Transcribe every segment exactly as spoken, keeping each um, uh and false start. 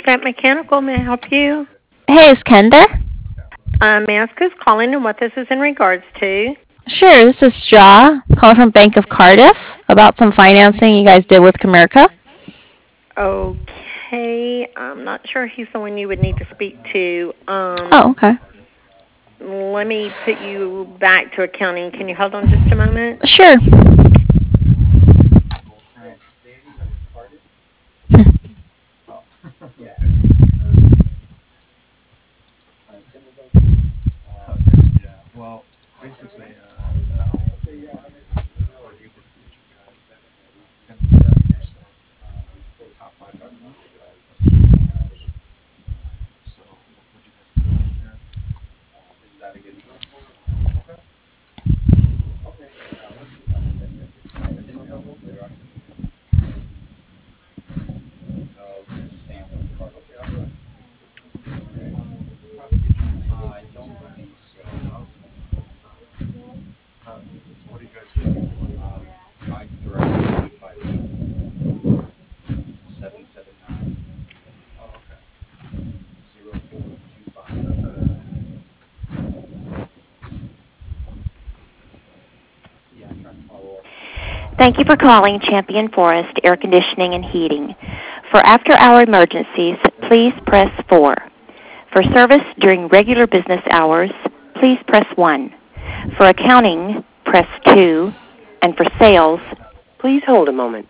Stamp Mechanical. May I help you? Hey, is Ken there? Um, may I ask who's calling and what this is in regards to? Sure, this is Jaw, calling from Bank of Cardiff about some financing you guys did with Comerica. Okay, I'm not sure he's the one you would need to speak to. Um, Oh, okay. Let me put you back to accounting. Can you hold on just a moment? Sure. Thank you for calling Champion Forest Air Conditioning and Heating. For after-hour emergencies, please press four. For service during regular business hours, please press one. For accounting, press two. And for sales, please hold a moment.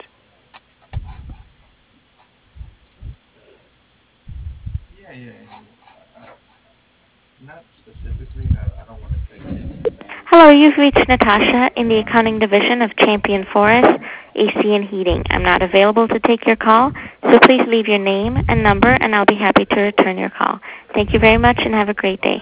Hello, you've reached Natasha in the accounting division of Champion Forest A C and Heating. I'm not available to take your call, so please leave your name and number, and I'll be happy to return your call. Thank you very much, and have a great day.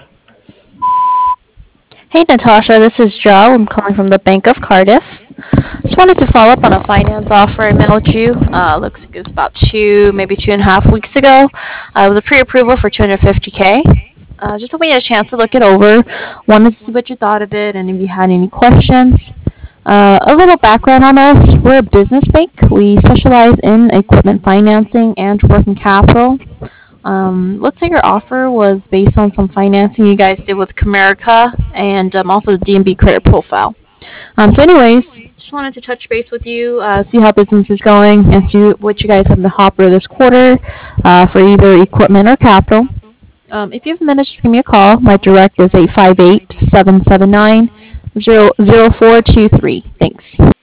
Hey, Natasha, this is Joe. I'm calling from the Bank of Cardiff. Just wanted to follow up on a finance offer I mailed you. Uh, looks like it was about two, maybe two and a half weeks ago. Uh, it was a pre-approval for two hundred fifty K. Uh, just hoping you had a chance to look it over. Wanted to see what you thought of it and if you had any questions. Uh, a little background on us. We're a business bank. We specialize in equipment financing and working capital. Um, looks like your offer was based on some financing you guys did with Comerica and um, also the D and B credit profile. Um, so anyways, just wanted to touch base with you, uh, see how business is going, and see what you guys have in the hopper this quarter uh, for either equipment or capital. Um, if you have a minute, just give me a call. My direct is eight five eight, seven seven nine, zero zero four two three. Thanks.